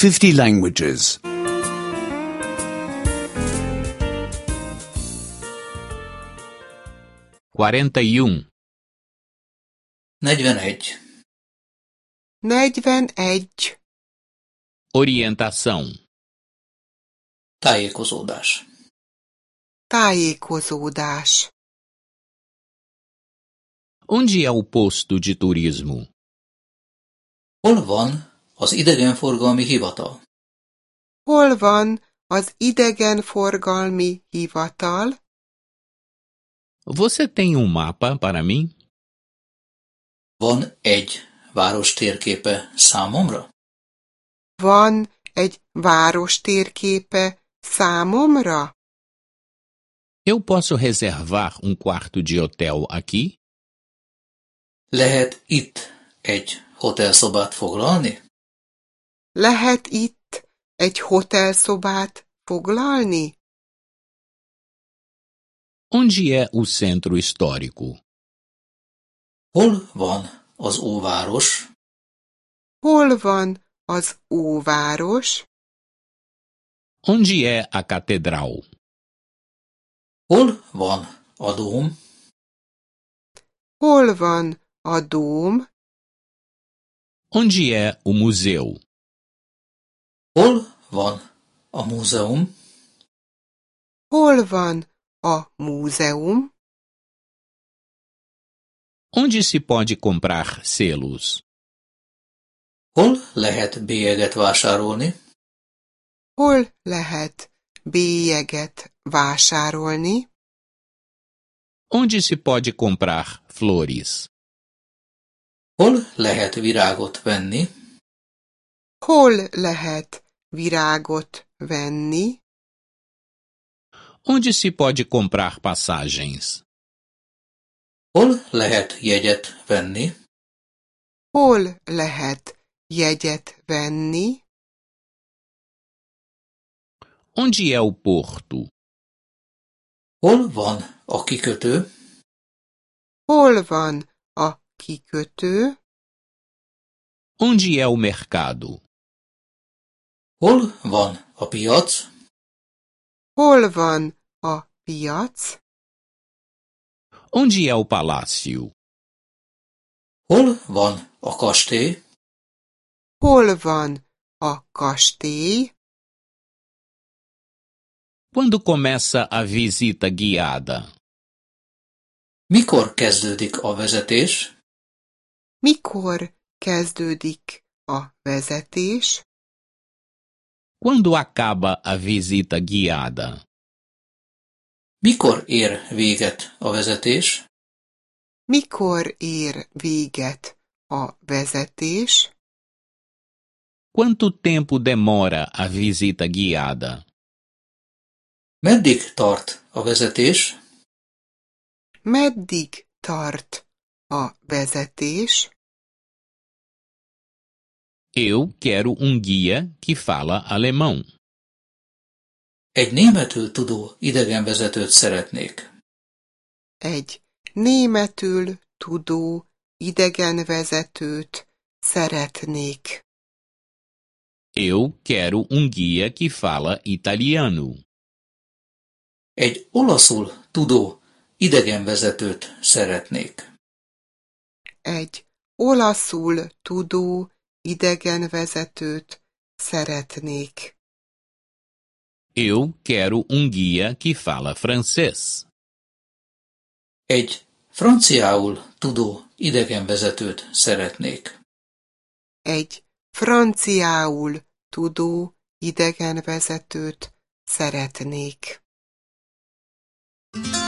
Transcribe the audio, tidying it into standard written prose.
50 languages. 41. 41. 41. Orientação. Tájékozódás. Tájékozódás. Onde é o posto de turismo? Hol van az idegenforgalmi hivatal? Hol van az idegenforgalmi hivatal? Você tem um mapa para mim? Van egy város térképe számomra? Van egy város térképe számomra? Eu posso reservar um quarto de hotel aqui? Lehet itt egy hotelszobát foglalni? Lehet itt egy hotelszobát foglalni? Onde é o centro histórico? Hol van az óváros? Hol van az óváros? Onde é a catedral? Hol van a dóm? Hol van a dóm? Onde é o museu? Hol van a múzeum? Hol van a múzeum? Onde se pode comprar selos? Hol lehet bélyeget vásárolni? Hol lehet bélyeget vásárolni? Onde se pode comprar flores? Hol lehet virágot venni? Hol lehet virágot venni? Onde se pode comprar passagens? Hol lehet jegyet venni? Hol lehet jegyet venni? Onde é o porto? Hol van a kikötő? Hol van a kikötő? Onde é o mercado? Hol van a piac? Hol van a piac? Onde é o palácio? Hol van a kastély? Hol van a kastély? Quando começa a visita guiada? Mikor kezdődik a vezetés? Mikor kezdődik a vezetés? Quando acaba a visita guiada? Mikor ér véget a vezetés? Mikor ér véget a vezetés? Quanto tempo demora a visita guiada? Meddig tart a vezetés? Meddig tart a vezetés? Eu quero um guia que fala alemão. Egy németül tudó idegenvezetőt szeretnék. Egy németül tudó idegenvezetőt szeretnék. Eu quero um guia que fala italiano. Egy olaszul tudó idegenvezetőt szeretnék. Egy olaszul tudó idegenvezetőt szeretnék. Eu quero um guia que fala francês. Egy franciául tudó idegenvezetőt szeretnék. Egy franciául tudó idegenvezetőt szeretnék.